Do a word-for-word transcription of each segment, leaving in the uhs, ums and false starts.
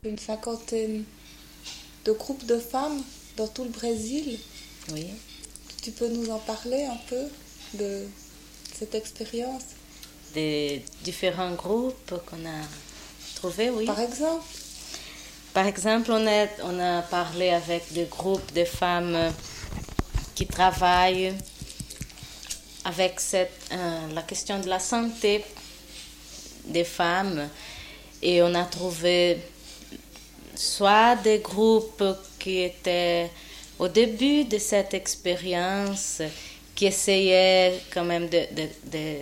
une cinquantaine de groupes de femmes dans tout le Brésil. Oui. Tu peux nous en parler un peu de cette expérience? Des différents groupes qu'on a trouvés, oui. Par exemple? Par exemple, on a, on a parlé avec des groupes de femmes qui travaillent avec cette, euh, la question de la santé des femmes. Et on a trouvé soit des groupes qui étaient au début de cette expérience, qui essayaient quand même de, de, de,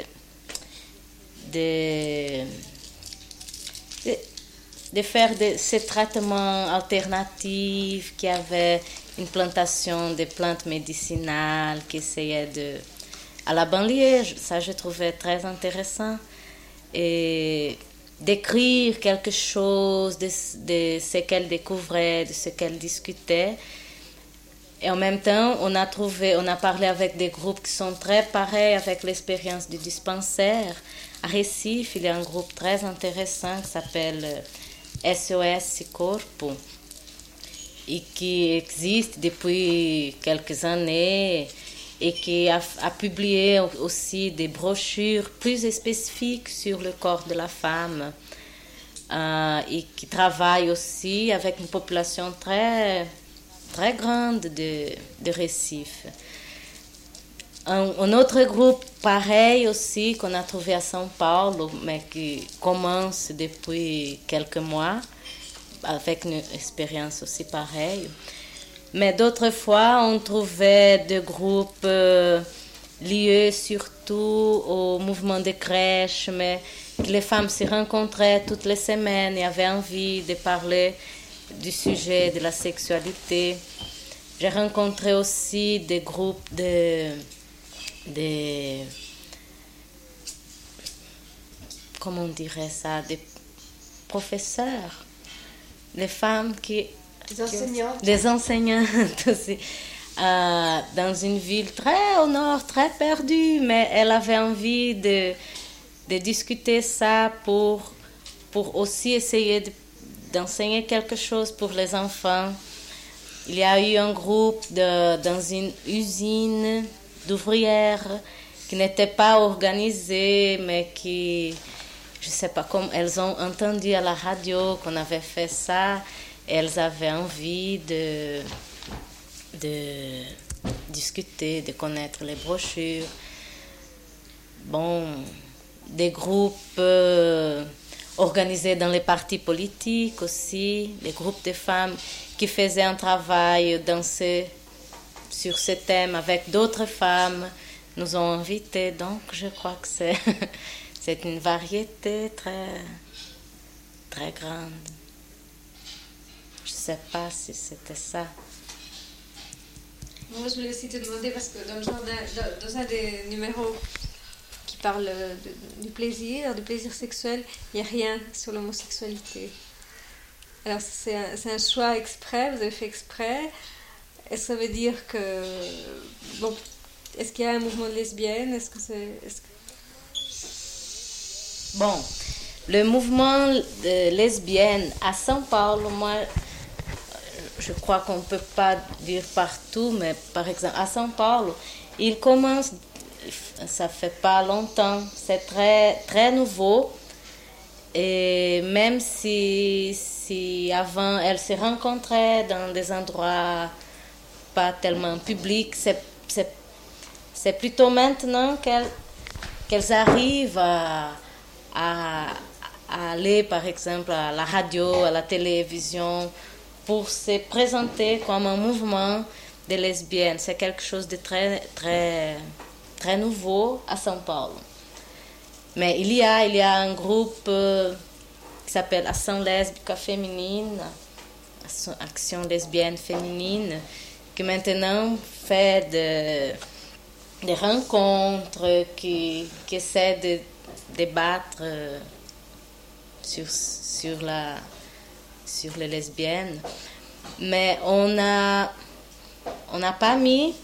de, de, de faire de, ces traitements alternatifs, qui avaient une plantation de plantes médicinales, qui essayaient de... À la banlieue, ça je trouvais très intéressant. Et d'écrire quelque chose de, de ce qu'elle découvrait, de ce qu'elle discutait. Et en même temps, on a trouvé, on a parlé avec des groupes qui sont très pareils avec l'expérience du dispensaire. À Recife, il y a un groupe très intéressant qui s'appelle S O S Corpo et qui existe depuis quelques années et qui a, a publié aussi des brochures plus spécifiques sur le corps de la femme euh, et qui travaille aussi avec une population très, très grande de, de Recife. Un, un autre groupe pareil aussi qu'on a trouvé à São Paulo, mais qui commence depuis quelques mois, avec une expérience aussi pareille. Mais d'autres fois, on trouvait des groupes euh, liés surtout au mouvement des crèches, mais que les femmes se rencontraient toutes les semaines et avaient envie de parler du sujet de la sexualité. J'ai rencontré aussi des groupes de... de comment on dirait ça, des professeurs, les femmes qui... Des enseignantes. Des enseignantes aussi. Euh, dans une ville très au nord, très perdue, mais elle avait envie de, de discuter ça pour, pour aussi essayer de, d'enseigner quelque chose pour les enfants. Il y a eu un groupe de, dans une usine d'ouvrières qui n'était pas organisée, mais qui, je ne sais pas, comme elles ont entendu à la radio qu'on avait fait ça. Elles avaient envie de, de discuter, de connaître les brochures. Bon, des groupes euh, organisés dans les partis politiques aussi, des groupes de femmes qui faisaient un travail dans ce, sur ce thème avec d'autres femmes, nous ont invités. Donc, je crois que c'est, c'est une variété très, très grande. Je ne sais pas si c'était ça. Moi, je voulais aussi te demander, parce que dans, le genre dans, dans un des numéros qui parle de, du plaisir, du plaisir sexuel, il n'y a rien sur l'homosexualité. Alors, c'est un, c'est un choix exprès, vous avez fait exprès. Est-ce que ça veut dire que... Bon, est-ce qu'il y a un mouvement de lesbiennes? Est-ce que c'est... Est-ce que... Bon, le mouvement de lesbiennes à São Paulo, moi... Je crois qu'on ne peut pas dire partout, mais par exemple, à São Paulo, il commence, ça fait pas longtemps, c'est très, très nouveau. Et même si, si avant, elles se rencontraient dans des endroits pas tellement publics, c'est, c'est, c'est plutôt maintenant qu'elles, qu'elles arrivent à, à, à aller, par exemple, à la radio, à la télévision, pour se présenter comme un mouvement de lesbiennes. C'est quelque chose de très, très, très nouveau à São Paulo. Mais il y a, il y a un groupe euh, qui s'appelle Ação Lésbica Féminine, Action lesbienne féminine, qui maintenant fait de, des rencontres, qui, qui essaie de débattre euh, sur, sur la... sur les lesbiennes, mais on a on n'a pas mis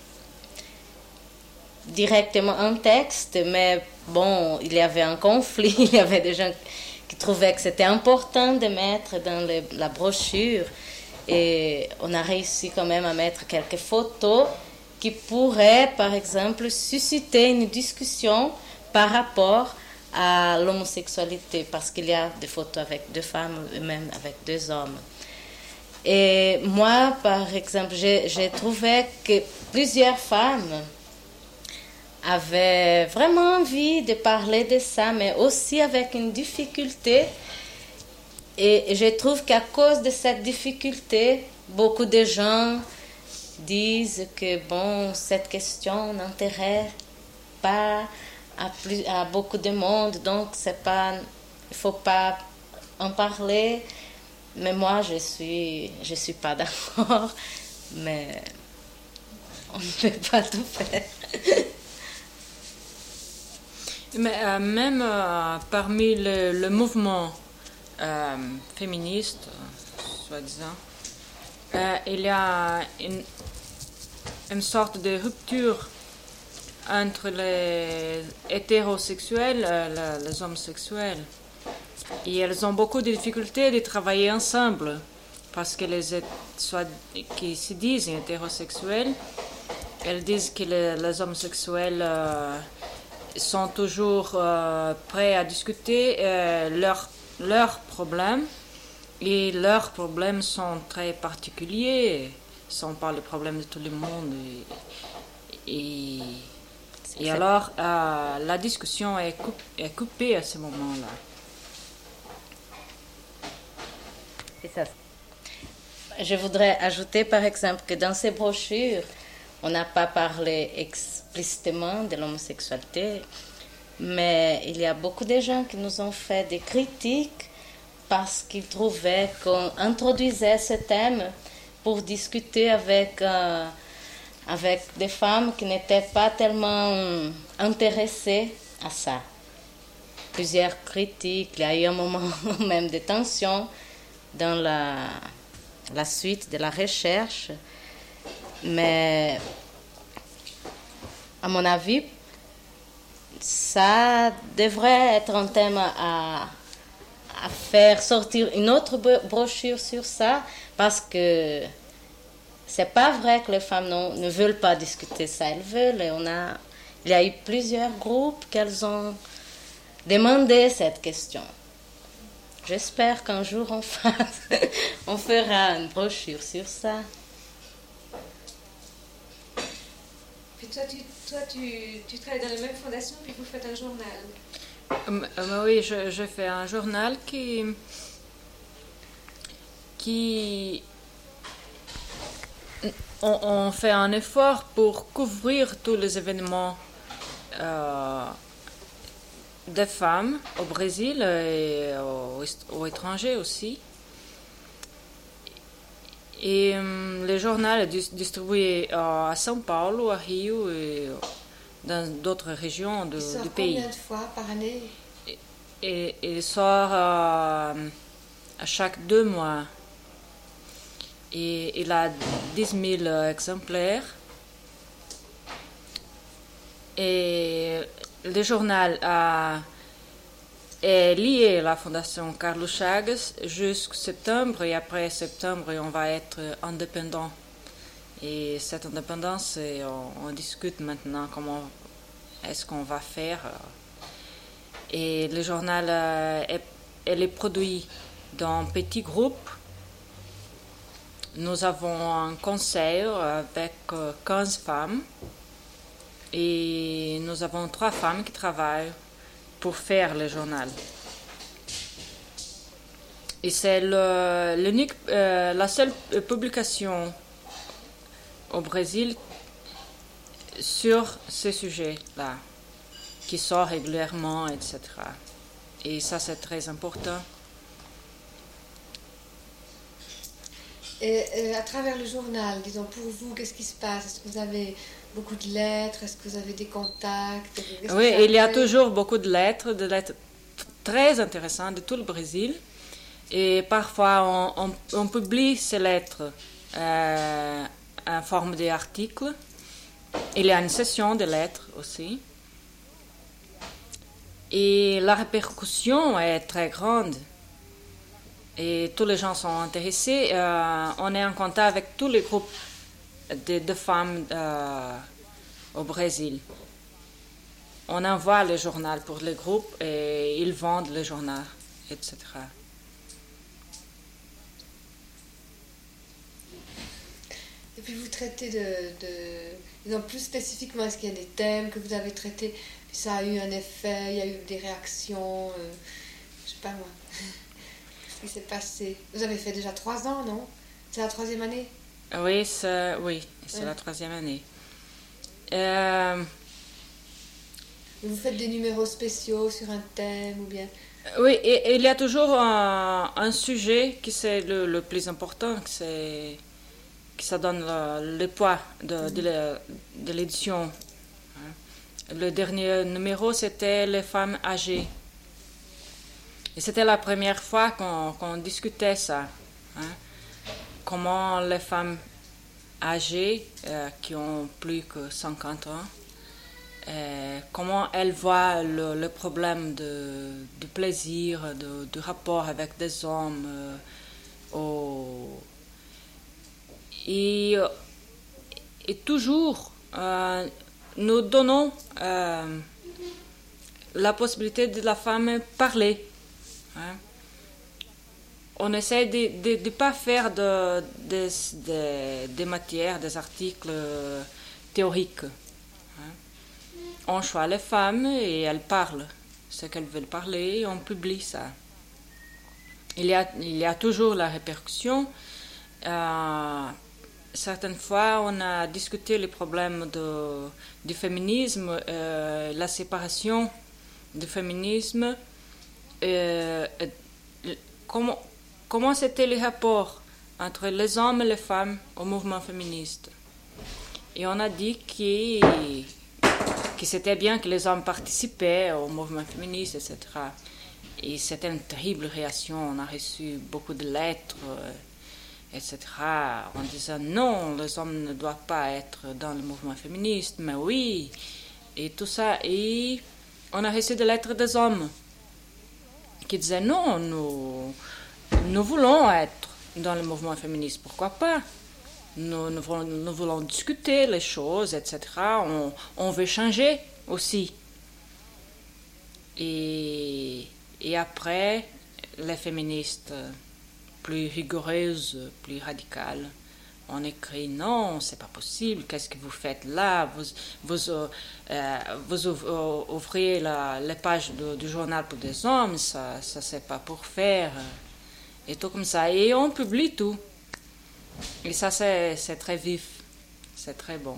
directement un texte, mais bon, il y avait un conflit, il y avait des gens qui trouvaient que c'était important de mettre dans le, la brochure. Et on a réussi quand même à mettre quelques photos qui pourraient, par exemple, susciter une discussion par rapport à l'homosexualité, parce qu'il y a des photos avec deux femmes et même avec deux hommes. Et moi, par exemple, j'ai, j'ai trouvé que plusieurs femmes avaient vraiment envie de parler de ça, mais aussi avec une difficulté. Et je trouve qu'à cause de cette difficulté, beaucoup de gens disent que bon, cette question n'intéresse pas à, plus, à beaucoup de monde, donc c'est pas, il ne faut pas en parler. Mais moi, je suis, je suis pas d'accord, mais on ne peut pas tout faire. Mais euh, même euh, parmi le, le mouvement euh, féministe, soi-disant, euh, il y a une, une sorte de rupture entre les hétérosexuels et les, les homosexuels. Et elles ont beaucoup de difficultés de travailler ensemble parce que les soit qui se disent hétérosexuels, elles disent que les, les homosexuels euh, sont toujours euh, prêts à discuter euh, leurs leurs problèmes, et leurs problèmes sont très particuliers, ne sont pas les problèmes de tout le monde. Et, et, et alors euh, la discussion est, coup, est coupée à ce moment-là. C'est ça. Je voudrais ajouter par exemple que dans ces brochures, on n'a pas parlé explicitement de l'homosexualité, mais il y a beaucoup de gens qui nous ont fait des critiques parce qu'ils trouvaient qu'on introduisait ce thème pour discuter avec, euh, avec des femmes qui n'étaient pas tellement intéressées à ça. Plusieurs critiques, il y a eu un moment même de tension dans la, la suite de la recherche, mais à mon avis, ça devrait être un thème à, à faire sortir une autre brochure sur ça, parce que c'est pas vrai que les femmes non, ne veulent pas discuter ça, elles veulent. Et on a, il y a eu plusieurs groupes qu'elles ont demandé cette question. J'espère qu'un jour on, fasse, on fera une brochure sur ça. Puis toi, tu, toi tu, tu travailles dans la même fondation, puis vous faites un journal. Euh, oui, je, je fais un journal qui, qui on, on fait un effort pour couvrir tous les événements euh, des femmes au Brésil et au, au étranger aussi. Et um, le journal est distribué à São Paulo, à Rio et dans d'autres régions de, il sort du pays. Combien de fois par année? Et, et, et il sort à, à chaque deux mois. Et il a dix mille exemplaires. Et le journal a, est lié à la Fondation Carlos Chagas jusqu'en septembre, et après septembre, on va être indépendant. Et cette indépendance, on, on discute maintenant comment est-ce qu'on va faire. Et le journal est, elle est produit dans petits groupes. Nous avons un conseil avec quinze femmes. Et nous avons trois femmes qui travaillent pour faire le journal. Et c'est le, l'unique, euh, la seule publication au Brésil sur ce sujet-là, qui sort régulièrement, et cetera. Et ça, c'est très important. Et euh, à travers le journal, disons, pour vous, qu'est-ce qui se passe? Est-ce que vous avez beaucoup de lettres? Est-ce que vous avez des contacts? Qu'est-ce Oui, il y a toujours beaucoup de lettres, de lettres très intéressantes de tout le Brésil. Et parfois, on, on, on publie ces lettres euh, en forme d'articles. Il y a une session de lettres aussi. Et la répercussion est très grande. Et tous les gens sont intéressés. Euh, on est en contact avec tous les groupes de, de femmes euh, au Brésil. On envoie le journal pour les groupes et ils vendent le journal, et cetera. Et puis vous traitez de, de... Disons, plus spécifiquement, est-ce qu'il y a des thèmes que vous avez traités, puis ça a eu un effet, il y a eu des réactions, euh, je sais pas moi, qu'est-ce qui s'est passé? Vous avez fait déjà trois ans, non? C'est la troisième année? Oui, c'est, oui, c'est ouais. la troisième année. Euh... Vous faites des numéros spéciaux sur un thème ou bien? Oui, et, et il y a toujours un, un sujet qui c'est le, le plus important, qui c'est... ça donne le, le poids de, de, de l'édition. Le dernier numéro, c'était les femmes âgées. Et c'était la première fois qu'on, qu'on discutait ça. Hein? Comment les femmes âgées, euh, qui ont plus que cinquante ans, euh, comment elles voient le, le problème de, de plaisir, de, de rapport avec des hommes, euh, au... Et, et toujours, euh, nous donnons euh, la possibilité de la femme parler. Hein. On essaie de ne pas faire de, de, de, de matières, des articles théoriques. Hein. On choisit les femmes et elles parlent ce qu'elles veulent parler et on publie ça. Il y a, il y a toujours la répercussion. Euh, Certaines fois, on a discuté les problèmes de, du féminisme, euh, la séparation du féminisme, euh, comment, comment c'était le rapport entre les hommes et les femmes au mouvement féministe. Et on a dit que, que c'était bien que les hommes participaient au mouvement féministe, et cetera. Et c'était une terrible réaction. On a reçu beaucoup de lettres, et cetera, en disant non, les hommes ne doivent pas être dans le mouvement féministe, mais oui, et tout ça. Et on a reçu des lettres des hommes qui disaient non, nous, nous voulons être dans le mouvement féministe, pourquoi pas? Nous, nous, voulons, nous voulons discuter les choses, et cetera. On, on veut changer aussi. Et, et après, les féministes plus rigoureuses, plus radicales, on écrit non, c'est pas possible, qu'est-ce que vous faites là? Vous, vous, euh, vous ouvrez la, les pages de, du journal pour des hommes, ça, ça c'est pas pour faire. Et tout comme ça. Et on publie tout. Et ça, c'est, c'est très vif, c'est très bon.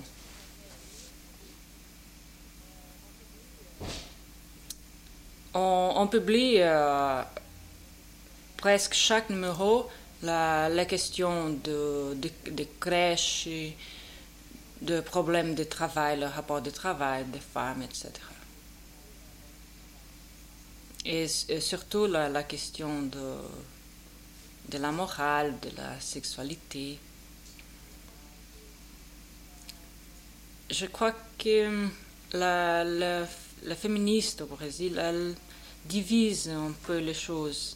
On, on publie euh, presque chaque numéro la, la question de, de, de crèches, de problèmes de travail, le rapport de travail des femmes, et cetera. Et, et surtout la, la question de, de la morale, de la sexualité. Je crois que la, la, la féministe au Brésil, elle divise un peu les choses.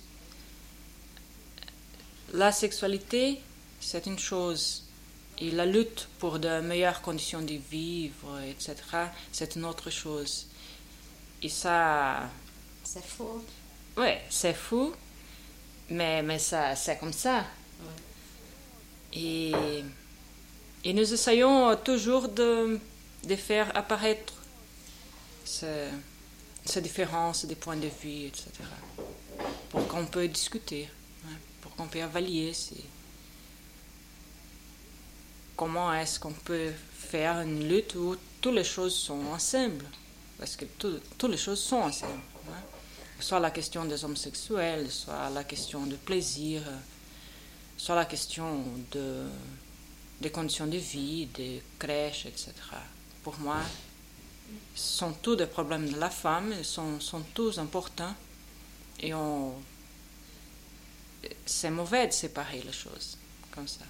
La sexualité, c'est une chose, et la lutte pour de meilleures conditions de vivre, et cetera, c'est une autre chose. Et ça... C'est fou. Oui, c'est fou, mais, mais ça, c'est comme ça. Ouais. Et, et nous essayons toujours de, de faire apparaître ces, ces différences des points de vue, et cetera, pour qu'on puisse discuter. On peut évaluer si... comment est-ce qu'on peut faire une lutte où toutes les choses sont ensemble, parce que tout, toutes les choses sont ensemble, hein? Soit la question des homosexuels, soit la question du plaisir, soit la question de, des conditions de vie, des crèches, et cetera. Pour moi, ce sont tous des problèmes de la femme, ils sont, sont tous importants, et on... c'est mauvais de séparer les choses comme ça.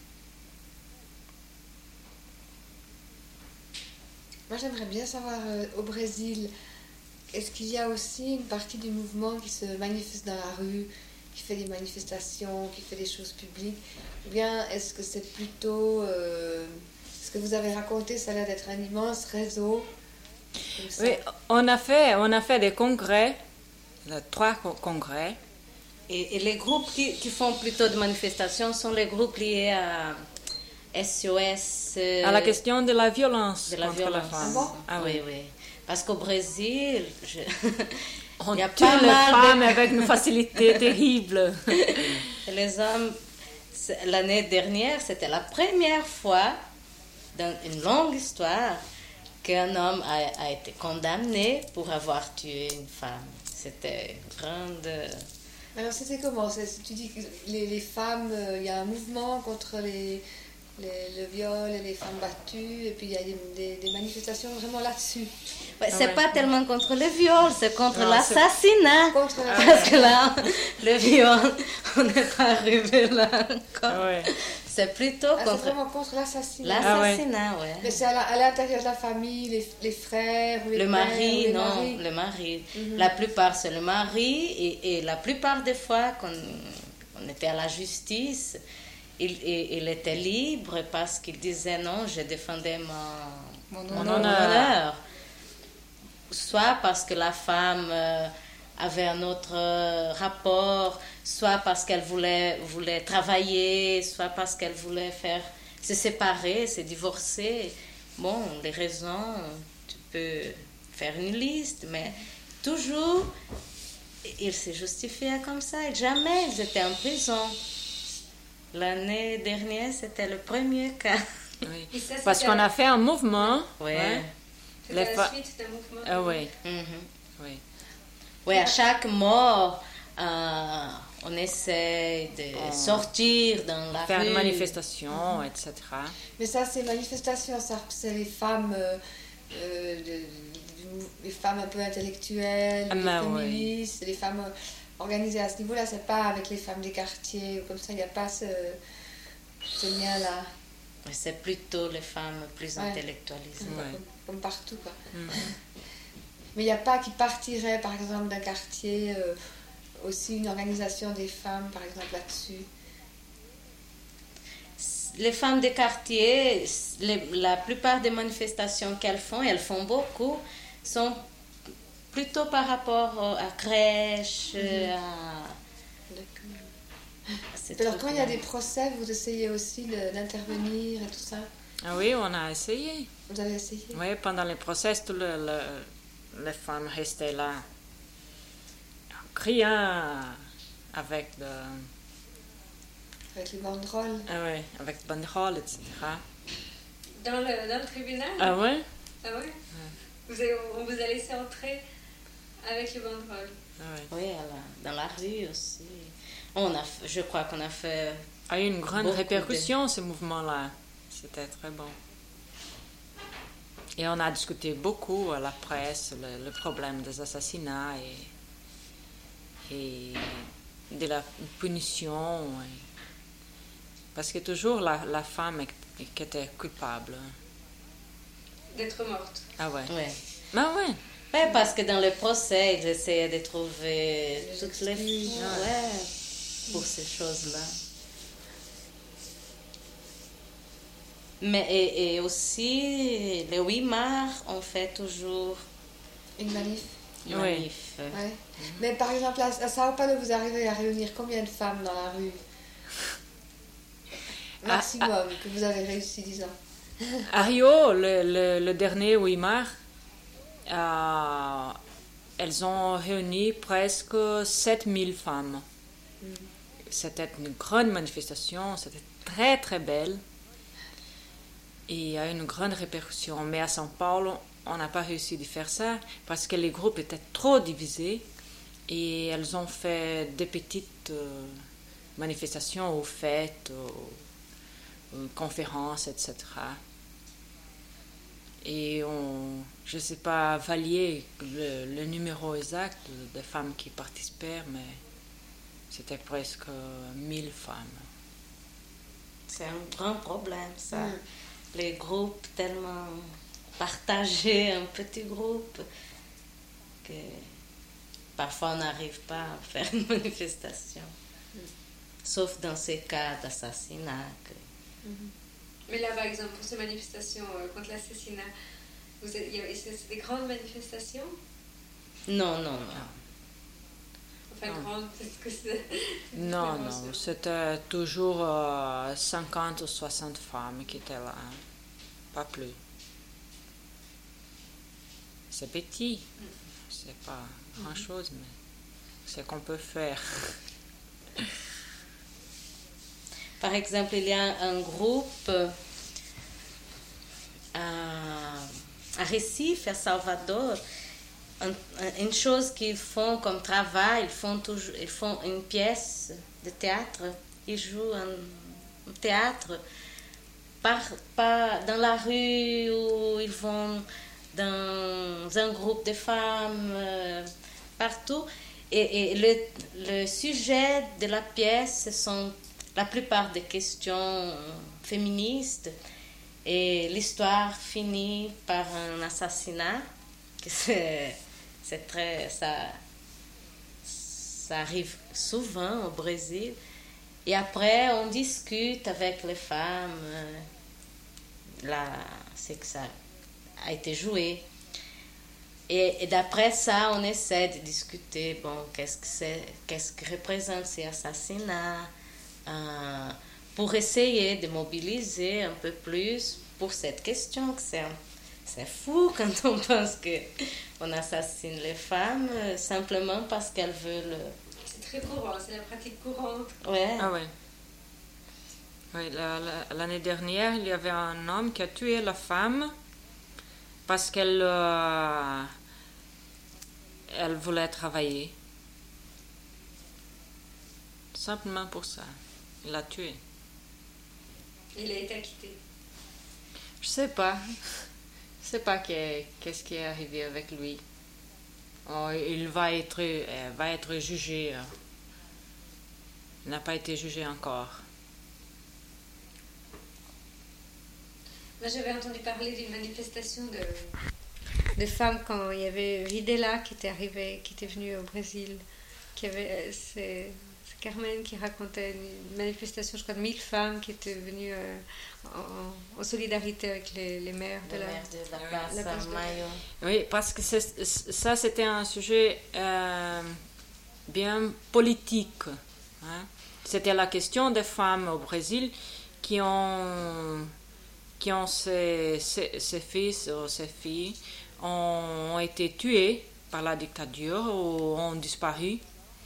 Moi, j'aimerais bien savoir, euh, au Brésil, est-ce qu'il y a aussi une partie du mouvement qui se manifeste dans la rue, qui fait des manifestations, qui fait des choses publiques, ou bien est-ce que c'est plutôt... Euh, ce que vous avez raconté, ça a l'air d'être un immense réseau. Comme ça. Oui, on a fait, on a fait des congrès, euh, trois co- congrès. Et, et les groupes qui, qui font plutôt de manifestations sont les groupes liés à S O S. euh, À la question de la violence de la contre violence. la femme. Ah bon? Ah oui, oui. oui. Parce qu'au Brésil, je... On il y a tue pas les mal de- femmes avec une facilité terrible. Les hommes, c'est- l'année dernière, c'était la première fois dans une longue histoire qu'un homme a, a été condamné pour avoir tué une femme. C'était une grande... Alors c'était comment? C'est- Tu dis que les, les femmes, il y a un mouvement contre les, les- le viol et les femmes battues, et puis il y a des, des- des manifestations vraiment là-dessus. Ouais, Ah c'est ouais. pas tellement contre le viol, c'est contre Non, l'assassinat. Contre la- Parce que là, le viol, on n'est pas arrivé là encore. Ah ouais. C'est plutôt Ah, c'est contre vraiment contre l'assassinat. l'assassinat, ouais. Mais c'est à la- à l'intérieur de la famille, les, les frères ou les Le pères, mari, ou les non, maris. le mari. Mhm. La plupart, c'est le mari. Et, et la plupart des fois, quand on était à la justice, il, il, il était libre parce qu'il disait non, je défendais mon, Mon mon honneur. honneur. Soit parce que la femme euh, avait un autre euh, rapport, soit parce qu'elle voulait, voulait travailler, soit parce qu'elle voulait faire, se séparer, se divorcer. Bon, les raisons, tu peux faire une liste, mais toujours, ils se justifiaient comme ça. Et jamais ils étaient en prison. L'année dernière, c'était le premier cas. Oui. Et ça, Parce c'était qu'on a fait un mouvement. Ouais. Ouais. c'était les la fa- suite d'un mouvement. Ah oui, Mhm. oui. Oui, à chaque mort, euh, on essaie de On- sortir dans la Faire rue. une manifestation, et cetera. Mais ça, ces manifestations, ça, c'est les femmes, euh, euh, de- de- les femmes un peu intellectuelles, Ah, les bah ouais. féministes, les femmes euh, organisées à ce niveau-là. C'est pas avec les femmes des quartiers ou comme ça. Il n'y a pas ce, ce lien-là. Mais c'est plutôt les femmes plus Ouais. intellectualisées. C'est pas Ouais. Comme, comme partout, quoi. Mhm. Mais il n'y a pas qui partirait, par exemple, d'un quartier, euh, aussi une organisation des femmes, par exemple, là-dessus. Les femmes des quartiers, les- la plupart des manifestations qu'elles font, elles font beaucoup, sont plutôt par rapport euh, à crèches, euh, à, à ces Alors, quand il y a trucs-là. des procès, vous essayez aussi de- d'intervenir et tout ça. Ah oui, on a essayé. Vous avez essayé? Oui, pendant les procès, tout le- le- les femmes restaient là, en criant avec de, Avec les banderoles. ah ouais, avec banderoles, et cetera. Dans le, dans le tribunal. Ah ouais? Ah ouais. Vous avez- on vous a laissé entrer avec les banderoles. Ah ouais. Oui, à la- dans la rue aussi. On a, fait- je crois qu'on a fait... A eu une grande Beaucoup répercussion, ce mouvement-là. C'était très bon. Et on a discuté beaucoup à la presse le, le problème des assassinats et, et de la punition. et- Parce que toujours la, la femme est- qui était coupable. D'être morte. Ah ouais. Ouais. Ah ouais. Ouais, parce que dans le procès, ils essayaient de trouver toutes les excuses. filles ouais, pour ces choses-là. Mais et, et aussi, le huit mars, on fait toujours Une manif. une Oui. manif. Ouais. Mais par exemple, à, à Sao Paulo, vous arrivez à réunir combien de femmes dans la rue? Maximum que vous avez réussi, disons. À Rio, le, le- le dernier huit mars, euh, elles ont réuni presque sept mille femmes. C'était une grande manifestation, c'était très très belle. Et il y a eu une grande répercussion. Mais à São Paulo, on n'a pas réussi de faire ça parce que les groupes étaient trop divisés et elles ont fait des petites euh, manifestations ou fêtes, ou, ou conférences, et cetera. Et on, je ne sais pas valier le, le numéro exact des femmes qui participaient, mais c'était presque mille femmes. C'est un grand problème, ça. Mm. Les groupes tellement partagés, un petit groupe, que parfois on n'arrive pas à faire une manifestation. Mm. Sauf dans ces cas d'assassinat. Que... Mm-hmm. Mais là, par exemple, pour ces manifestations euh, contre l'assassinat, vous êtes, y a, c'est, c'est des grandes manifestations? Non, non, non. Enfin, non. grandes, est-ce que c'est... Non, non, c'était toujours euh, cinquante ou soixante femmes qui étaient là, hein. Pas plus. C'est petit, mm. c'est pas grand-chose, mais c'est ce qu'on peut faire. Par exemple, il y a un groupe à, à Recife, à Salvador, un, une chose qu'ils font comme travail, ils font, toujours, ils font une pièce de théâtre, ils jouent un, un théâtre par, par, dans la rue où ils vont dans un groupe de femmes, euh, partout. Et, et le, le sujet de la pièce, ce sont la plupart des questions féministes, et l'histoire finit par un assassinat, que c'est, c'est très, ça, ça arrive souvent au Brésil, et après on discute avec les femmes, là c'est que ça a été joué, et, et d'après ça on essaie de discuter, bon, qu'est-ce que c'est, qu'est-ce que représente ces assassinats, Euh, pour essayer de mobiliser un peu plus pour cette question. Que c'est, c'est fou quand on pense qu'on assassine les femmes euh, simplement parce qu'elles veulent... C'est très courant, c'est la pratique courante. Ouais. Ah ouais. Oui, la, la, l'année dernière, il y avait un homme qui a tué la femme parce qu'elle euh, elle voulait travailler. Simplement pour ça. Il l'a tué. Il a été acquitté. Je sais pas. Je sais pas qu'est-ce qui est arrivé avec lui. Oh, il va être, euh, va être jugé. Euh. Il n'a pas été jugé encore. Moi, j'avais entendu parler d'une manifestation de, de femmes quand il y avait Videla qui était arrivée, qui était venue au Brésil, qui avait... C'est, Carmen qui racontait une manifestation, je crois, de mille femmes qui étaient venues euh, en, en solidarité avec les, les maires de, la, de la place, la place Mayo. Oui, parce que c'est, ça, c'était un sujet euh, bien politique. Hein. C'était la question des femmes au Brésil qui ont, qui ont ses, ses, ses fils ou ses filles ont, ont été tués par la dictature ou ont disparu.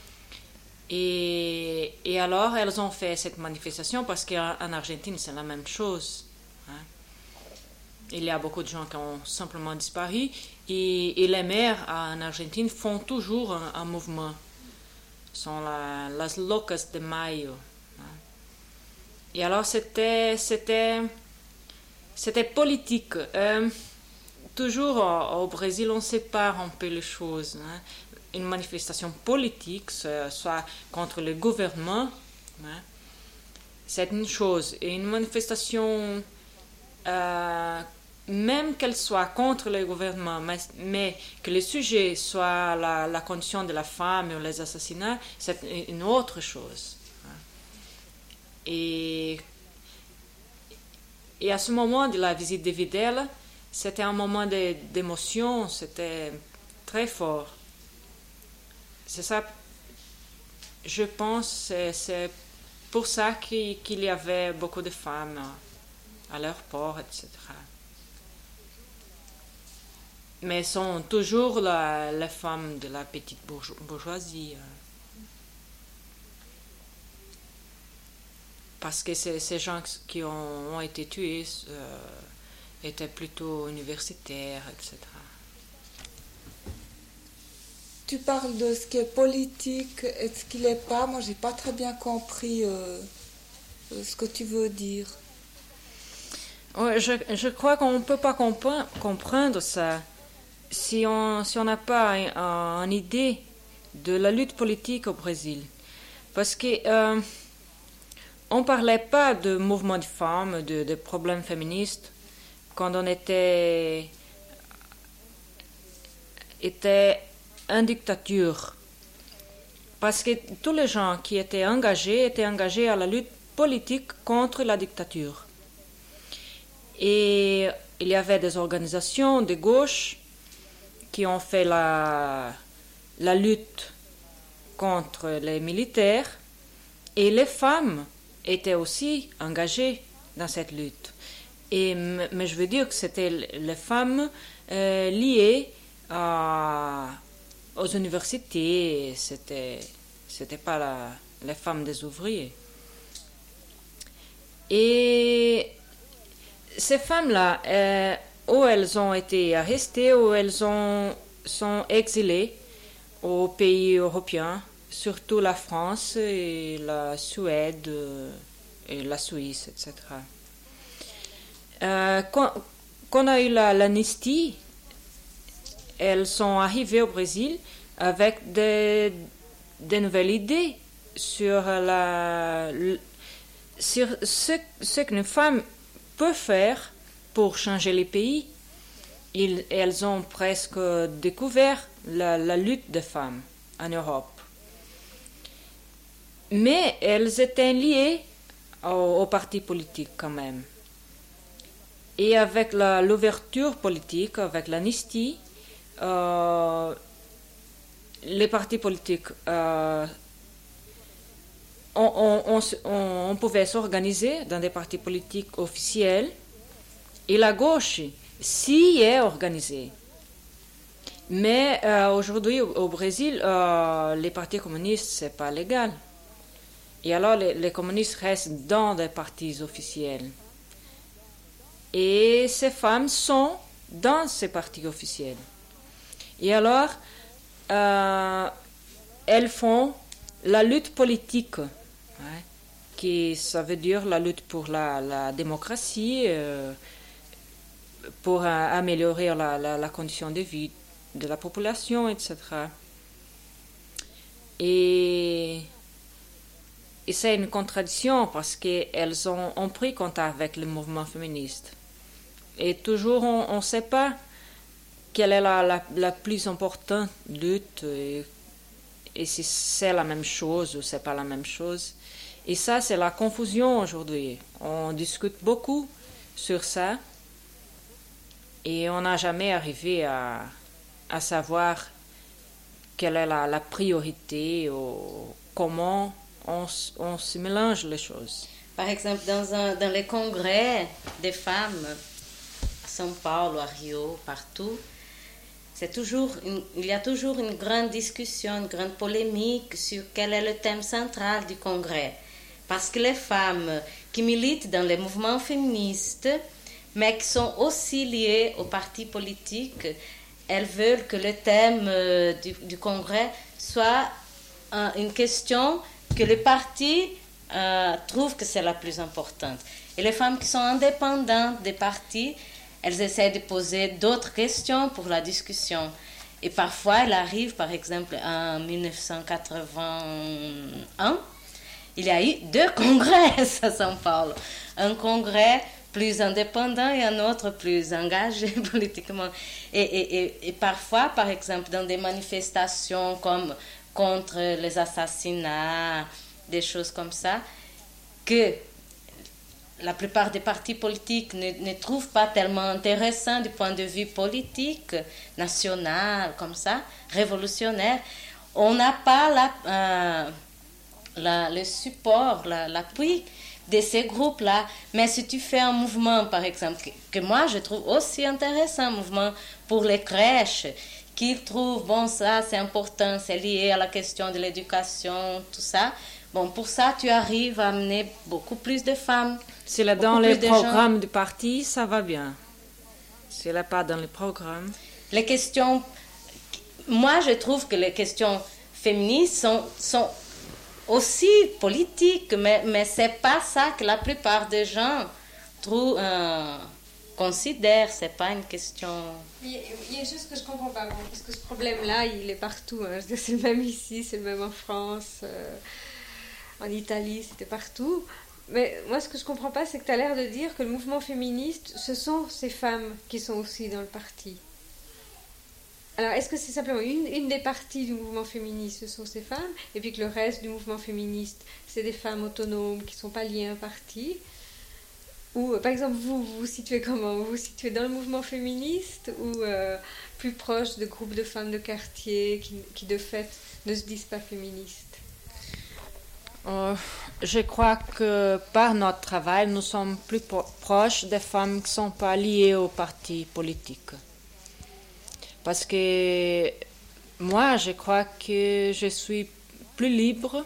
Et, et alors, elles ont fait cette manifestation parce qu'en Argentine, c'est la même chose. Hein. Il y a beaucoup de gens qui ont simplement disparu. Et, et les maires en Argentine font toujours un, un mouvement. Ce sont la, las locas de Mayo. Hein. Et alors, c'était, c'était, c'était politique. Euh, toujours au, au Brésil, on sépare un peu les choses. Hein. Une manifestation politique, soit contre le gouvernement, hein, c'est une chose. Et une manifestation, euh, même qu'elle soit contre le gouvernement, mais, mais que le sujet soit la, la condition de la femme ou les assassinats, c'est une autre chose. Hein. Et, et à ce moment de la visite de Videla, c'était un moment de, d'émotion, c'était très fort. C'est ça, je pense, c'est, c'est pour ça qu'il, qu'il y avait beaucoup de femmes à l'aéroport, et cetera. Mais sont toujours la, les femmes de la petite bourgeoisie. Parce que ces, ces gens qui ont, ont été tués euh, étaient plutôt universitaires, et cetera. Tu parles de ce qui est politique et de ce qui l'est pas. Moi, j'ai pas très bien compris euh, ce que tu veux dire. Ouais, je, je crois qu'on ne peut pas compre- comprendre ça si on si on n'a pas une un idée de la lutte politique au Brésil. Parce que euh, on parlait pas de mouvement de femmes, de, de problèmes féministes quand on était était une dictature. Parce que tous les gens qui étaient engagés étaient engagés à la lutte politique contre la dictature. Et il y avait des organisations de gauche qui ont fait la, la lutte contre les militaires, et les femmes étaient aussi engagées dans cette lutte. Et, mais je veux dire que c'était les femmes euh, liées à, aux universités, c'était, c'était pas la, les femmes des ouvriers. Et ces femmes-là, euh, ou elles ont été arrêtées, ou elles ont, sont exilées aux pays européens, surtout la France et la Suède et la Suisse, et cetera. Euh, quand, quand on a eu la, l'amnistie, elles sont arrivées au Brésil avec des, des nouvelles idées sur, la, sur ce, ce qu'une femme peut faire pour changer les pays. Ils, elles ont presque découvert la, la lutte des femmes en Europe. Mais elles étaient liées au, au parti politique quand même. Et avec la, l'ouverture politique, avec l'amnistie, euh, les partis politiques, euh, on, on, on, on pouvait s'organiser dans des partis politiques officiels, et la gauche s'y est organisée. Mais euh, aujourd'hui, au, au Brésil, euh, les partis communistes, c'est pas légal. Et alors, les, les communistes restent dans des partis officiels. Et ces femmes sont dans ces partis officiels. Et alors, euh, elles font la lutte politique, hein, qui ça veut dire la lutte pour la, la démocratie, euh, pour euh, améliorer la, la, la condition de vie de la population, et cetera. Et, et c'est une contradiction parce qu'elles ont, ont pris contact avec le mouvement féministe. Et toujours, on ne sait pas quelle est la, la, la plus importante lutte et, et si c'est la même chose ou c'est pas la même chose. Et ça, c'est la confusion aujourd'hui. On discute beaucoup sur ça et on n'a jamais arrivé à, à savoir quelle est la, la priorité ou comment on, on se mélange les choses. Par exemple, dans, un, dans les congrès des femmes, à São Paulo, à Rio, partout, c'est toujours une, il y a toujours une grande discussion, une grande polémique sur quel est le thème central du congrès. Parce que les femmes qui militent dans les mouvements féministes, mais qui sont aussi liées aux partis politiques, elles veulent que le thème euh, du, du congrès soit euh, une question que les partis euh, trouvent que c'est la plus importante. Et les femmes qui sont indépendantes des partis, elles essaient de poser d'autres questions pour la discussion. Et parfois, il arrive, par exemple, en dix-neuf cent quatre-vingt-un, il y a eu deux congrès à São Paulo. Un congrès plus indépendant et un autre plus engagé politiquement. Et, et, et, et parfois, par exemple, dans des manifestations comme contre les assassinats, des choses comme ça, que la plupart des partis politiques ne, ne trouvent pas tellement intéressant du point de vue politique, national, comme ça, révolutionnaire. On n'a pas la, euh, la, le support, la, l'appui de ces groupes-là. Mais si tu fais un mouvement, par exemple, que, que moi je trouve aussi intéressant, un mouvement pour les crèches, qu'ils trouvent, bon, ça c'est important, c'est lié à la question de l'éducation, tout ça. Bon, pour ça, tu arrives à amener beaucoup plus de femmes. Si là dans les programmes du parti, ça va bien. Si là pas dans les programmes. Les questions, moi je trouve que les questions féministes sont, sont aussi politiques, mais, mais ce n'est pas ça que la plupart des gens trouvent, euh, considèrent. Ce n'est pas une question... Il y, a, il y a juste que je ne comprends pas, parce que ce problème-là, il est partout. Hein. Je veux dire, c'est le même ici, c'est le même en France, euh, en Italie, c'était partout. Mais moi, ce que je ne comprends pas, c'est que tu as l'air de dire que le mouvement féministe, ce sont ces femmes qui sont aussi dans le parti. Alors, est-ce que c'est simplement une, une des parties du mouvement féministe, ce sont ces femmes, et puis que le reste du mouvement féministe, c'est des femmes autonomes qui ne sont pas liées à un parti? Ou, par exemple, vous, vous vous situez comment? Vous vous situez dans le mouvement féministe ou euh, plus proche de groupes de femmes de quartier qui, qui, de fait, ne se disent pas féministes? Euh, je crois que par notre travail, nous sommes plus pro- proches des femmes qui ne sont pas liées au parti politique. Parce que moi, je crois que je suis plus libre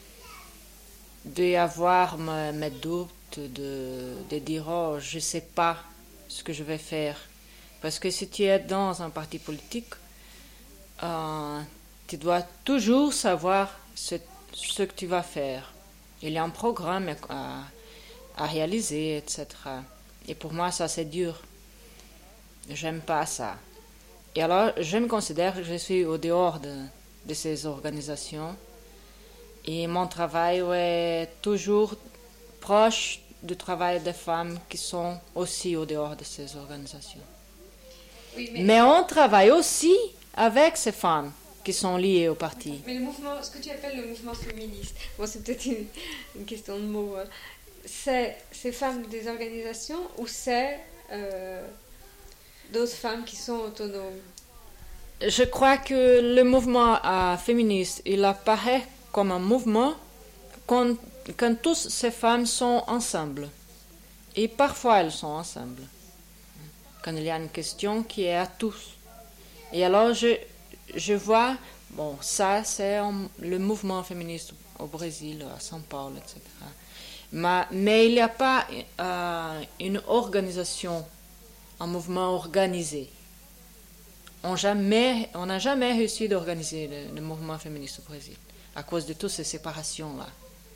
d'avoir mes, mes doutes, de, de dire « oh, je ne sais pas ce que je vais faire ». Parce que si tu es dans un parti politique, euh, tu dois toujours savoir ce, ce que tu vas faire. Il y a un programme à, à réaliser, et cetera. Et pour moi, ça, c'est dur. J'aime pas ça. Et alors, je me considère que je suis au dehors de, de ces organisations. Et mon travail est toujours proche du travail des femmes qui sont aussi au dehors de ces organisations. Oui, mais... mais on travaille aussi avec ces femmes qui sont liées au parti. Mais le mouvement, ce que tu appelles le mouvement féministe, bon, c'est peut-être une, une question de mots, hein. C'est ces femmes des organisations ou c'est euh, d'autres femmes qui sont autonomes? Je crois que le mouvement euh, féministe, il apparaît comme un mouvement quand, quand toutes ces femmes sont ensemble. Et parfois elles sont ensemble. Quand il y a une question qui est à tous. Et alors je, je vois, bon, ça c'est un, le mouvement féministe au Brésil, à São Paulo, et cetera. Mais, mais il n'y a pas euh, une organisation, un mouvement organisé. On jamais, on n'a jamais réussi d'organiser le, le mouvement féministe au Brésil, à cause de toutes ces séparations-là.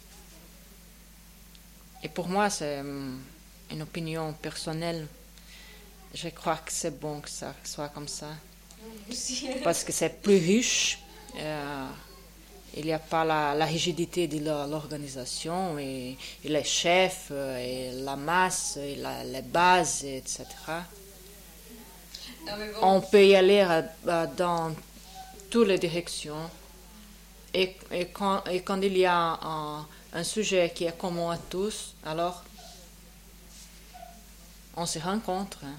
Et pour moi, c'est une opinion personnelle. Je crois que c'est bon que ça soit comme ça. Parce que c'est plus riche. Euh, il n'y a pas la, la rigidité de l'organisation, et, et les chefs, et la masse, et la, les bases, et cetera. Non, mais bon. On peut y aller à, à, dans toutes les directions. Et, et, quand, et quand il y a un, un sujet qui est commun à tous, alors on se rencontre. Hein.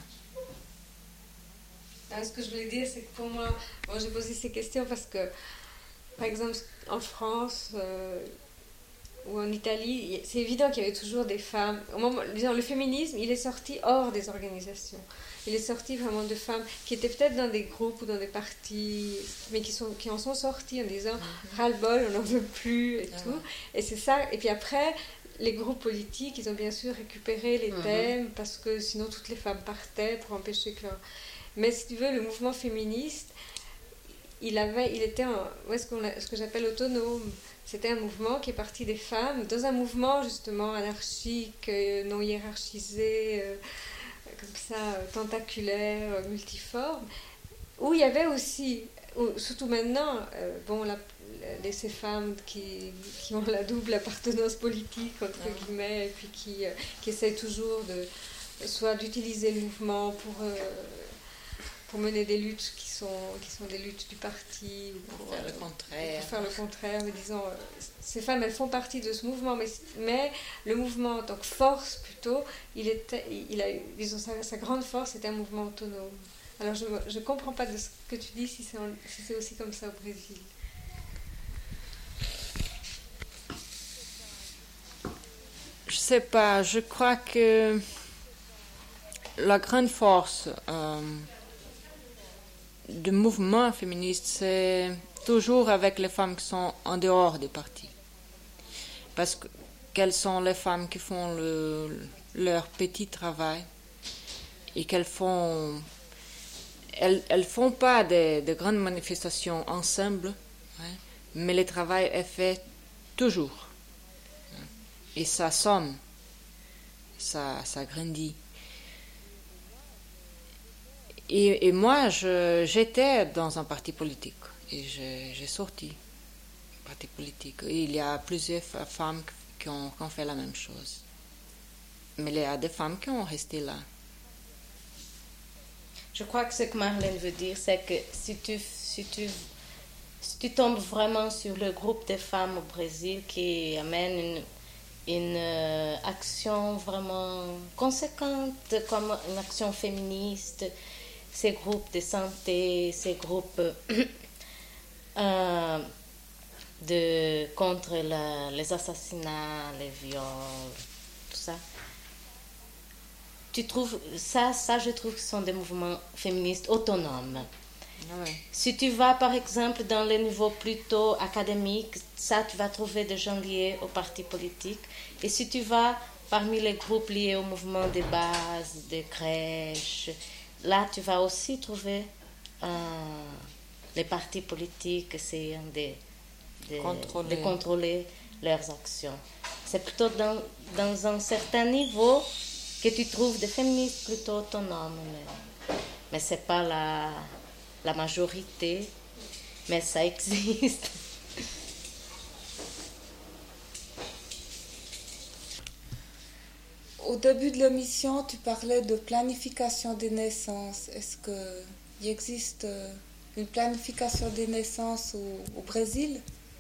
Ah, ce que je voulais dire, c'est que pour moi, bon, j'ai posé ces questions parce que, par exemple, en France euh, ou en Italie, c'est évident qu'il y avait toujours des femmes. Au moment, disons, le féminisme, il est sorti hors des organisations. Il est sorti vraiment de femmes qui étaient peut-être dans des groupes ou dans des partis, mais qui, sont, qui en sont sorties en disant mm-hmm. ras-le-bol, on n'en veut plus et ah tout. Ouais. Et c'est ça. Et puis après, les groupes politiques, ils ont bien sûr récupéré les mm-hmm. thèmes parce que sinon toutes les femmes partaient pour empêcher que. Mais si tu veux, le mouvement féministe, il avait, il était un, où est-ce qu'on a, ce que j'appelle autonome. C'était un mouvement qui est parti des femmes dans un mouvement justement anarchique, non hiérarchisé. Euh, comme ça, tentaculaire, multiforme, où il y avait aussi, surtout maintenant, euh, bon, la, la, ces femmes qui, qui ont la double appartenance politique, entre ah. guillemets, et puis qui, euh, qui essayent toujours de, soit d'utiliser le mouvement pour, euh, pour mener des luttes qui sont, qui sont des luttes du parti, ou pour, pour faire euh, le contraire. Pour faire le contraire, mais disons, euh, ces femmes, elles font partie de ce mouvement, mais, mais le mouvement en tant que force, plutôt, il, était, il a eu, disons, sa, sa grande force était un mouvement autonome. Alors, je ne comprends pas de ce que tu dis, si c'est, en, si c'est aussi comme ça au Brésil. Je sais pas, je crois que la grande force euh, du mouvement féministe, c'est toujours avec les femmes qui sont en dehors des partis. Parce que qu'elles sont les femmes qui font le, leur petit travail et qu'elles font... Elles ne font pas de, de grandes manifestations ensemble, hein, mais le travail est fait toujours. Et ça somme, ça, ça grandit. Et, et moi, je, j'étais dans un parti politique et j'ai, j'ai sorti parti politique. Et il y a plusieurs femmes qui ont, qui ont fait la même chose. Mais il y a des femmes qui ont resté là. Je crois que ce que Marlène veut dire, c'est que si tu, si, tu, si tu tombes vraiment sur le groupe de femmes au Brésil qui amène une, une euh, action vraiment conséquente, comme une action féministe, ces groupes de santé, ces groupes euh, de, contre la, les assassinats, les viols, tout ça. Tu trouves ça, ça, je trouve que ce sont des mouvements féministes autonomes. Ouais. Si tu vas, par exemple, dans les niveaux plutôt académiques, ça, tu vas trouver des gens liés aux partis politiques. Et si tu vas parmi les groupes liés au mouvement des bases, des crèches, là, tu vas aussi trouver euh, les partis politiques essayant de, de, Contrôler. de contrôler leurs actions. C'est plutôt dans, dans un certain niveau que tu trouves des féministes plutôt autonomes. Mais, mais ce n'est pas la, la majorité, mais ça existe. Au début de l'émission, tu parlais de planification des naissances. Est-ce qu'il existe une planification des naissances au, au Brésil?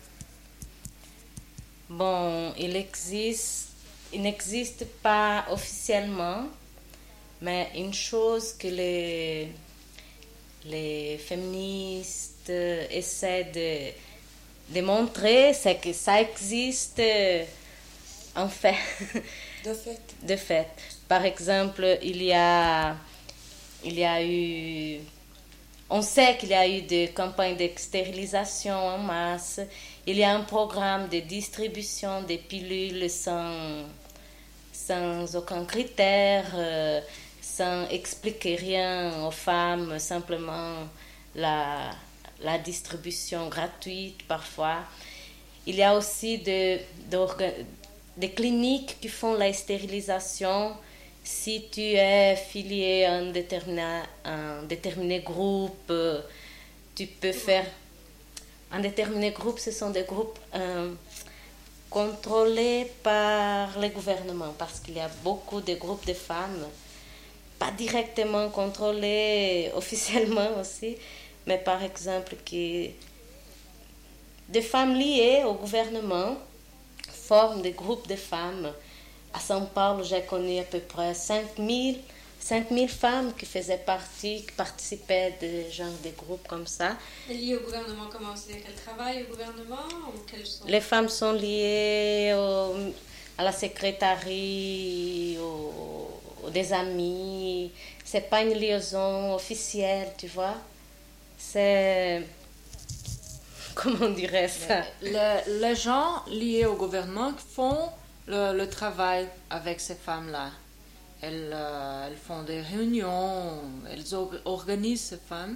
Bon, il existe, il n'existe pas officiellement, mais une chose que les, les féministes essaient de, de montrer, c'est que ça existe en fait. De fait. De fait. Par exemple, il y a, il y a eu... On sait qu'il y a eu des campagnes de stérilisation en masse. Il y a un programme de distribution des pilules sans, sans aucun critère, euh, sans expliquer rien aux femmes, simplement la, la distribution gratuite parfois. Il y a aussi de, des cliniques qui font la stérilisation. Si tu es filié à un déterminé, un déterminé groupe, tu peux faire... Un déterminé groupe, ce sont des groupes euh, contrôlés par les gouvernements, parce qu'il y a beaucoup de groupes de femmes, pas directement contrôlés officiellement aussi, mais par exemple, qui, des femmes liées au gouvernement forment des groupes de femmes. À São Paulo, j'ai connu à peu près cinq mille femmes qui faisaient partie, qui participaient de genre de groupes comme ça. Et liées au gouvernement, comment c'est? Qu'elles travaillent au gouvernement ou qu'elles sont... Les femmes sont liées au, à la secrétaire, au, au des amis. C'est pas une liaison officielle, tu vois. C'est... Comment on dirait ça? Le, les gens liés au gouvernement font le, le travail avec ces femmes-là. Elles, euh, elles font des réunions, elles or- organisent ces femmes.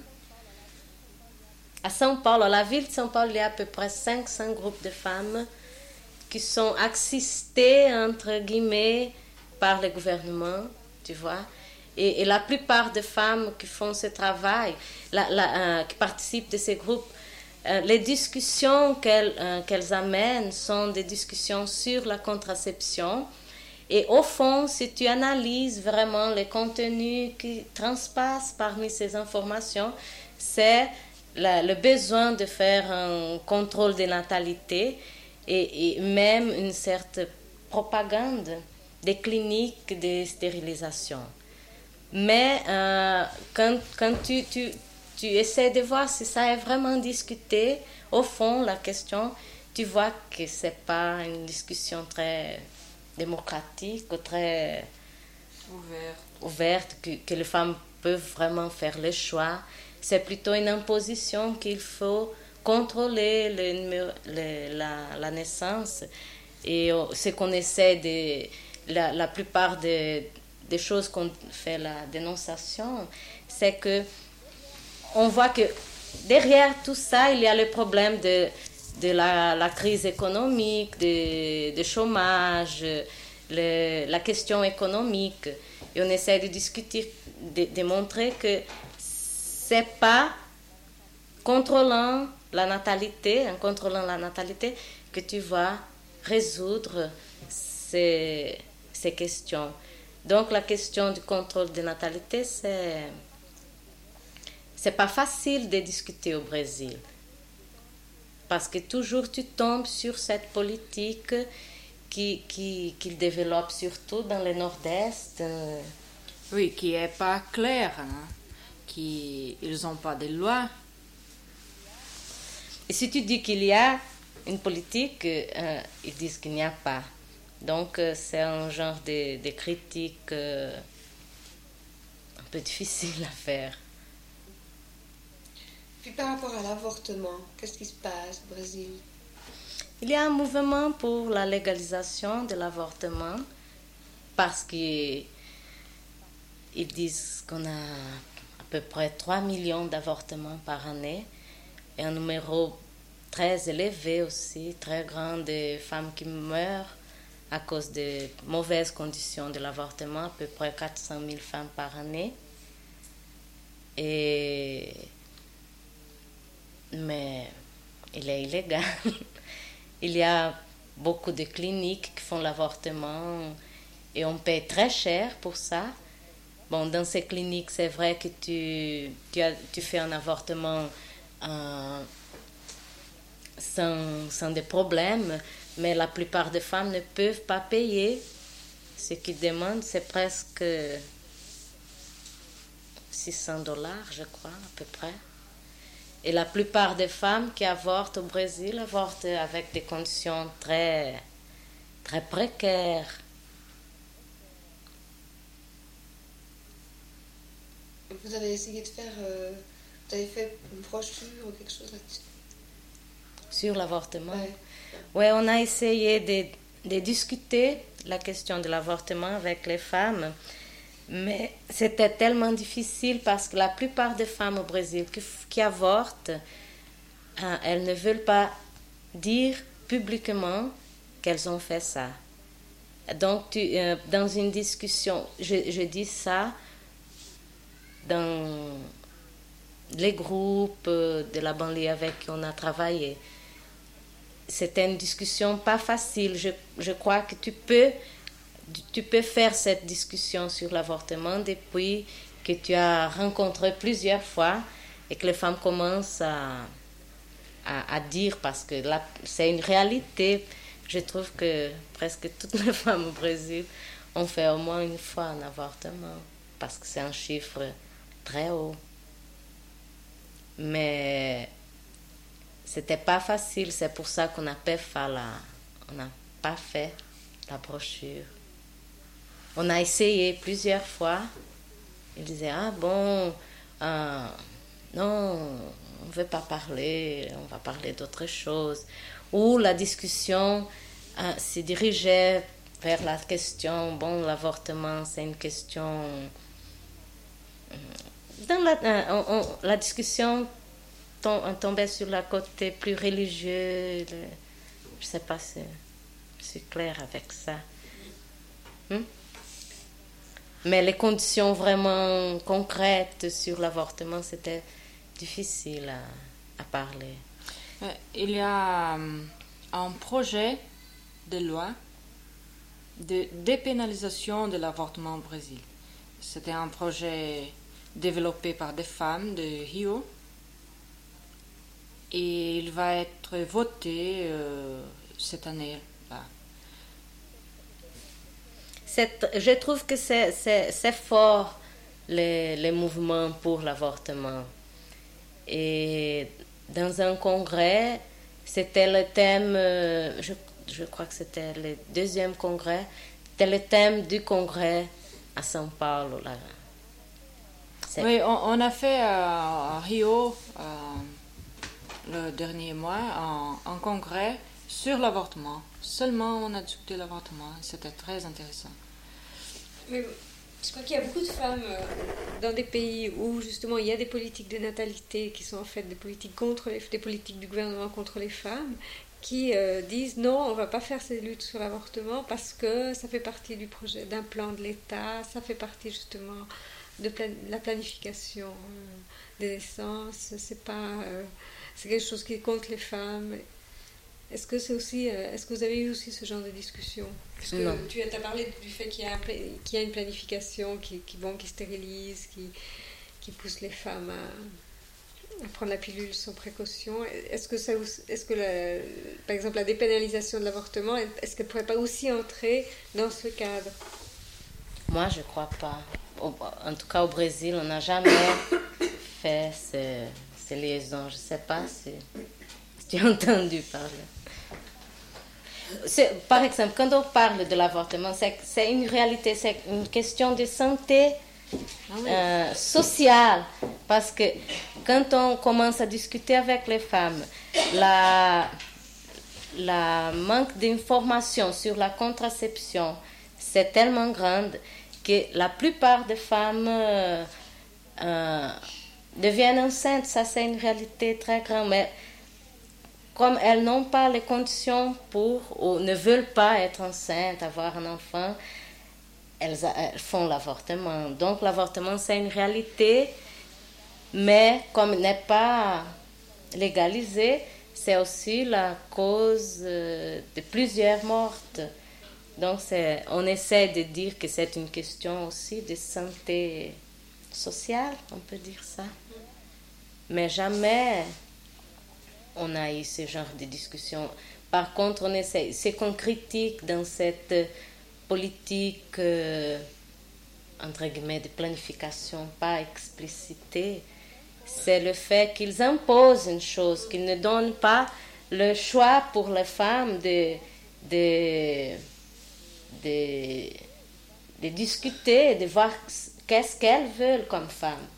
À São Paulo, à la ville de São Paulo, il y a à peu près cinq cents groupes de femmes qui sont assistés, entre guillemets, par le gouvernement, tu vois. Et, et la plupart des femmes qui font ce travail, la, la, euh, qui participent de ces groupes, euh, les discussions qu'elles, euh, qu'elles amènent sont des discussions sur la contraception. Et au fond, si tu analyses vraiment les contenus qui transpassent parmi ces informations, c'est la, le besoin de faire un contrôle de natalité et, et même une certaine propagande des cliniques de stérilisation. Mais euh, quand, quand tu, tu, tu essaies de voir si ça est vraiment discuté, au fond, la question, tu vois que ce n'est pas une discussion très démocratique, très Ouverte. ouverte, que, que les femmes peuvent vraiment faire le choix. C'est plutôt une imposition qu'il faut contrôler le numéro, le, la, la naissance. Et ce qu'on essaie de... La, la plupart des, des choses qu'on fait la dénonciation, c'est que on voit que derrière tout ça, il y a le problème de de la, la crise économique, de, de chômage, le, la question économique. Et on essaie de discuter, de, de montrer que ce n'est pas contrôlant la natalité, en contrôlant la natalité, que tu vas résoudre ces, ces questions. Donc la question du contrôle de natalité, c'est, c'est pas facile de discuter au Brésil. Parce que toujours tu tombes sur cette politique qui, qui, qu'il développe surtout dans le nord-est. Euh, Oui, qui n'est pas clair, hein? Qui, ils n'ont pas de loi. Et si tu dis qu'il y a une politique, euh, ils disent qu'il n'y a pas. Donc euh, c'est un genre de, de critique euh, un peu difficile à faire. Puis par rapport à l'avortement, qu'est-ce qui se passe au Brésil? Il y a un mouvement pour la légalisation de l'avortement parce qu'ils disent qu'on a à peu près trois millions d'avortements par année et un numéro très élevé aussi, très grand de femmes qui meurent à cause de mauvaises conditions de l'avortement, à peu près quatre cent mille femmes par année. Et... Mais il est illégal. Il y a beaucoup de cliniques qui font l'avortement et on paye très cher pour ça. Bon, dans ces cliniques, c'est vrai que tu, tu, as, tu fais un avortement euh, sans, sans des problèmes, mais la plupart des femmes ne peuvent pas payer. Ce qu'ils demandent, c'est presque six cents dollars, je crois, à peu près. Et la plupart des femmes qui avortent au Brésil avortent avec des conditions très, très précaires. Vous avez essayé de faire... Euh, vous avez fait une brochure ou quelque chose là-dessus? Sur l'avortement? Oui, ouais, on a essayé de, de discuter la question de l'avortement avec les femmes. Mais c'était tellement difficile parce que la plupart des femmes au Brésil qui, qui avortent, hein, elles ne veulent pas dire publiquement qu'elles ont fait ça. Donc, tu, euh, dans une discussion, je, je dis ça dans les groupes de la banlieue avec qui on a travaillé. C'était une discussion pas facile. Je, je crois que tu peux... Tu peux faire cette discussion sur l'avortement depuis que tu as rencontré plusieurs fois et que les femmes commencent à, à, à dire, parce que là, c'est une réalité. Je trouve que presque toutes les femmes au Brésil ont fait au moins une fois un avortement, parce que c'est un chiffre très haut. Mais c'était pas facile, c'est pour ça qu'on n'a pas fait la, on n'a pas fait la brochure. On a essayé plusieurs fois. Ils disaient, ah bon, euh, non, on ne veut pas parler, on va parler d'autre chose. Ou la discussion euh, se dirigeait vers la question, bon, l'avortement, c'est une question... Dans la, euh, on, on, la discussion tom, tombait sur le côté plus religieux. Le, je ne sais pas si c'est clair avec ça. Hmm? Mais les conditions vraiment concrètes sur l'avortement, c'était difficile à, à parler. Il y a un projet de loi de dépénalisation de l'avortement au Brésil. C'était un projet développé par des femmes de Rio et il va être voté euh, cette année. Là. C'est, je trouve que c'est, c'est, c'est fort les, les mouvements pour l'avortement. Et dans un congrès, c'était le thème, je, je crois que c'était le deuxième congrès, c'était le thème du congrès à São Paulo. Là. Oui, on, on a fait à Rio, euh, le dernier mois, un, un congrès sur l'avortement. Seulement, on a discuté l'avortement. C'était très intéressant. Mais je crois qu'il y a beaucoup de femmes euh, dans des pays où justement il y a des politiques de natalité qui sont en fait des politiques contre les, des politiques du gouvernement contre les femmes, qui euh, disent non, on ne va pas faire ces luttes sur l'avortement parce que ça fait partie du projet d'un plan de l'État, ça fait partie justement de plan, la planification euh, des naissances. C'est pas, euh, c'est quelque chose qui est contre les femmes. Est-ce que c'est aussi, euh, est-ce que vous avez eu aussi ce genre de discussion? Parce que non. Tu as parlé du fait qu'il y a, un, qu'il y a une planification qui, qui, bon, qui stérilise, qui, qui pousse les femmes à prendre la pilule sans précaution. Est-ce que, ça, est-ce que la, par exemple, la dépénalisation de l'avortement, est-ce qu'elle ne pourrait pas aussi entrer dans ce cadre? Moi, je ne crois pas. Au, en tout cas, au Brésil, on n'a jamais fait ces, ces liaisons. Je ne sais pas si, si tu as entendu parler. C'est, par exemple, quand on parle de l'avortement, c'est, c'est une réalité, c'est une question de santé ah oui. euh, sociale. Parce que quand on commence à discuter avec les femmes, la, la manque d'informations sur la contraception, c'est tellement grande que la plupart des femmes euh, euh, deviennent enceintes. Ça, c'est une réalité très grande. Mais comme elles n'ont pas les conditions pour, ou ne veulent pas être enceintes, avoir un enfant, elles, elles font l'avortement. Donc l'avortement, c'est une réalité, mais comme il n'est pas légalisé, c'est aussi la cause de plusieurs mortes. Donc c'est, on essaie de dire que c'est une question aussi de santé sociale, on peut dire ça. Mais jamais on a eu ce genre de discussion. Par contre, on essaie, ce qu'on critique dans cette politique, euh, entre guillemets, de planification pas explicitée, c'est le fait qu'ils imposent une chose, qu'ils ne donnent pas le choix pour les femmes de, de, de, de discuter, de voir qu'est-ce qu'elles veulent comme femmes.